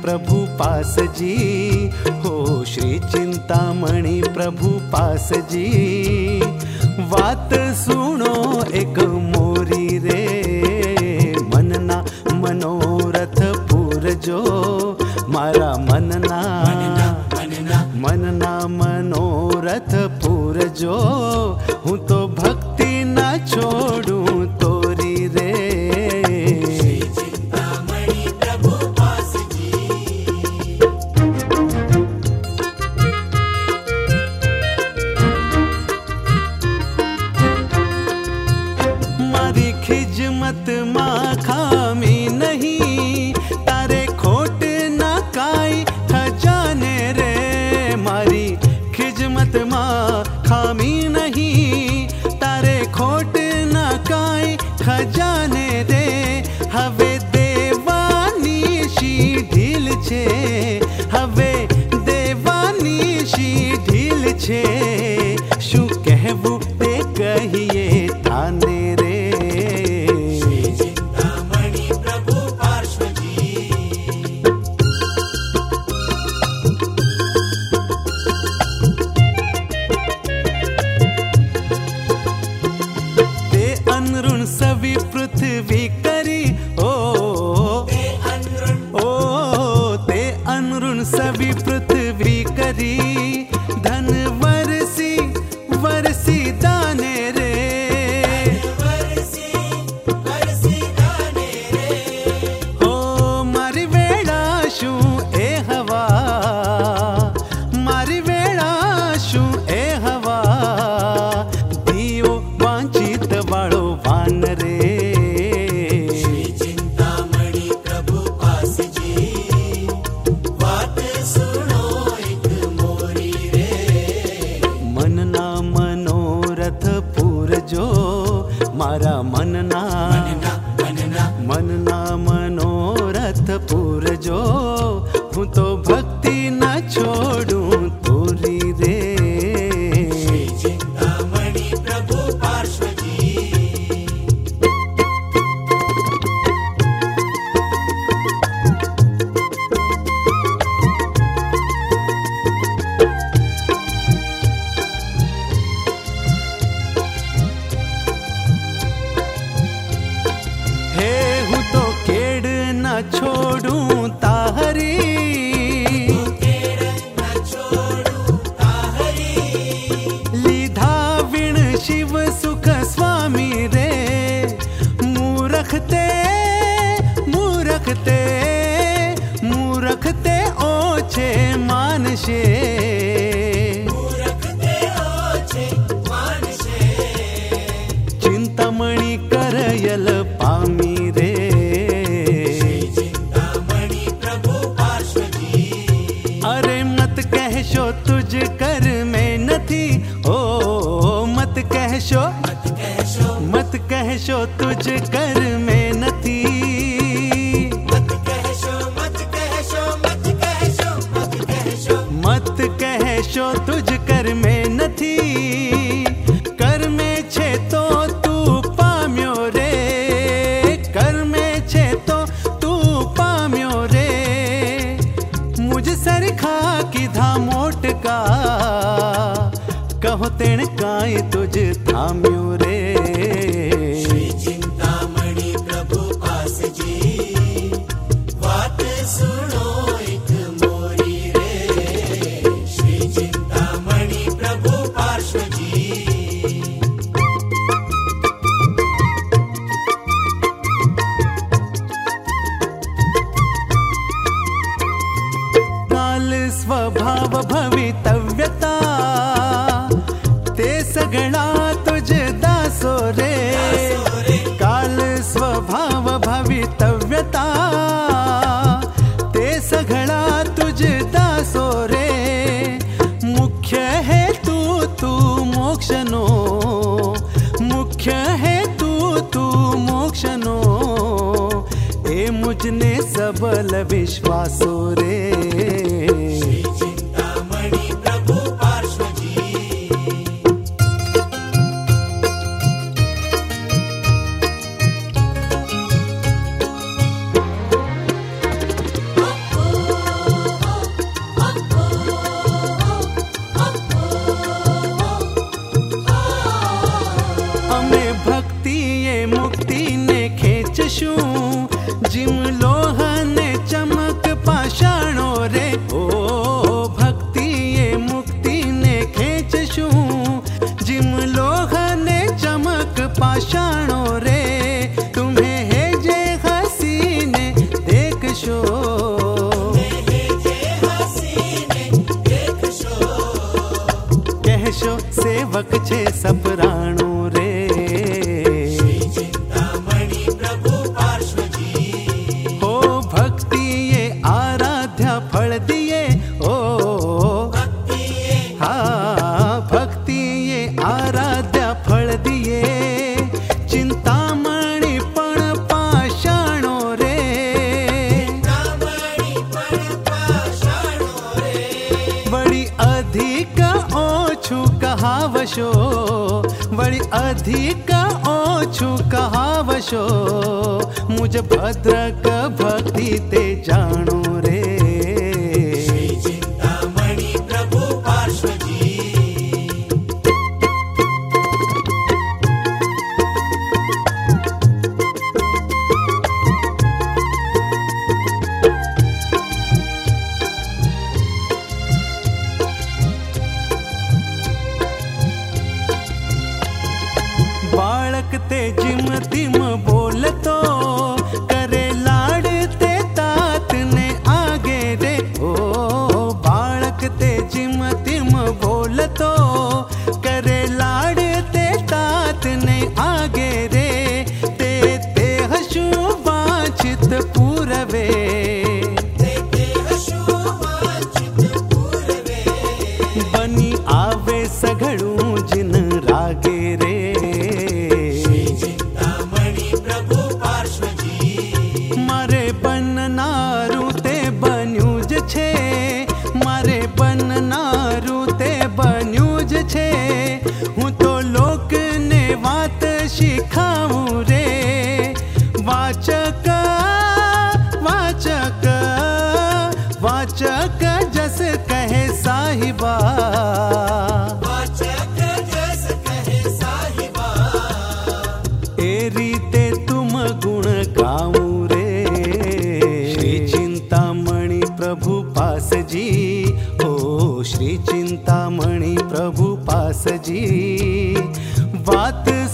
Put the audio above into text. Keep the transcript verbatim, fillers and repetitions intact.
प्रभु पास जी, हो श्री चिंतामणि प्रभु पास जी। बात सुनो एक मोरी रे, मनना मनोरथ पूरजो, मारा मनना मनना मनोरथ पूरजो। हूँ तो भक्ति ना छोड़ूं तोरी रे, श्री चिंतामणि प्रभु पास जी। मारी खिजमत माँ खामी नहीं, तारे खोट ना काई खजाने रे। मारी खिजमत माँ खामी नहीं, तारे खोट ना काई खजाने रे। हवे देवानी शी ढील छे, हवे देवानी शी ढील छे। शू कहवू ते कहिए थाने रे, श्री चिंतामणि प्रभु पार्श्व जी। ते अनरुण सभी पृथ्वी करी, ओ ते अनरुण ओ ते अनरुण सभी पृथ्वी करी। धन वरसी वरसी दाने रे, वरसी वरसी दाने रे। हो मारी वेळा शू ए हवा, मारी वेळा शू ए हवा। दियो वांचित वाळो वान रे, श्री चिंतामणि प्रभु पास जी। बात सुनो एक मोरी रे, मनना मनोरथ पूरजो, मारा मनना मनना मनना मनोरथ पूरजो। हूँ तो भक्ति न छोड़ूं तोरी रे, श्री चिंतामणि प्रभु पार्श्व जी। हे हूँ तो केड़ न छोड़ूं ताहरी। केड़ न छोड़ू ताहरी, लीधा विण शिव सुख स्वामी रे। मूरखते मूरखते मूरखते ओछे मानशे। मूरखते ओछे मानशे, चिंतामणि करयल पामी रे, श्री चिंतामणि प्रभु पार्श्व जी। अरे मत कहशो तुझ कर में नथी, ओ मत कहशो मत कहशो मत कहशो तुझ कर में नथी। मत कहशो मत कहशो मत कहशो मत कहशो। मत कहशो तुझ कर में नथी। कर में छे तो तू पाम्यो रे, कर में छे तो तू पाम्यो रे। मुझ सरखा कीधा मोटका, कहो तेण काई तुझ थाम्यो रे, श्री चिंतामणि प्रभु पास जी। बात सुनो एक मोरी रे, श्री चिंतामणि प्रभु पार्श्व जी। काल स्वभाव भवितव्यता, ते सगळा तुझ दासो रे। काल स्वभाव भवितव्यता, ते सगळा तुझ दासो रे। मुख्य हेतु तू मोक्षनो, मुख्य हेतु तू मोक्षनो। ए मुझने सबल विश्वासो रे, श्री चिंतामणि प्रभु पार्श्व जी। ओ, ओ, लोहने चमक पाषाणो रे, ओ भक्ति ये मुक्ति ने खेच शू। जिम लोहने चमक पाषाणो रे, तुम्हें है जे हसीने देख शो। कहशो सेवक छे सपराणो रे, श्री चिंतामणि प्रभु पार्श्वजी। हो भक्ति ये आराध्या फल दिए, ओ भक्ति ये हाँ भक्ति ये आराध्या फल दिए। चिंतामणि पण पाषाणो रे, चिंतामणि पण पाषाणो रे। बड़ी अधिक ओछू कहावशो, बड़ी अधिक ओछू कहावशो। मुझ भद्रक भक्ति ते जाणो रे, श्री चिंतामणि प्रभु पार्श्वजी। बालक ते जिम तिम बोलतो, करे लाडते तात ने आगे रे। ओ बालक ते जिम तिम बोलतो, करे लाडते तात ने आगे रे। ते ते हशु वांछित पूरवे, बनी आवे सघड़ू जिन रागे रे। श्री चिंतामणि प्रभु पार्श्वजी। मारे बननारू ते बन्यूज छे, मारे बननारू ते बन्यूज छे। हूँ तो लोक ने वात शिखाऊं रे। वाचक वाचक वाचक जस कहे साहिबा, वाचक जस कहे साहिबा। ए रीते तुम गुण गाऊं रे। श्री चिंतामणि प्रभु पास जी, ओ श्री चिंतामणि प्रभु पास जी। बात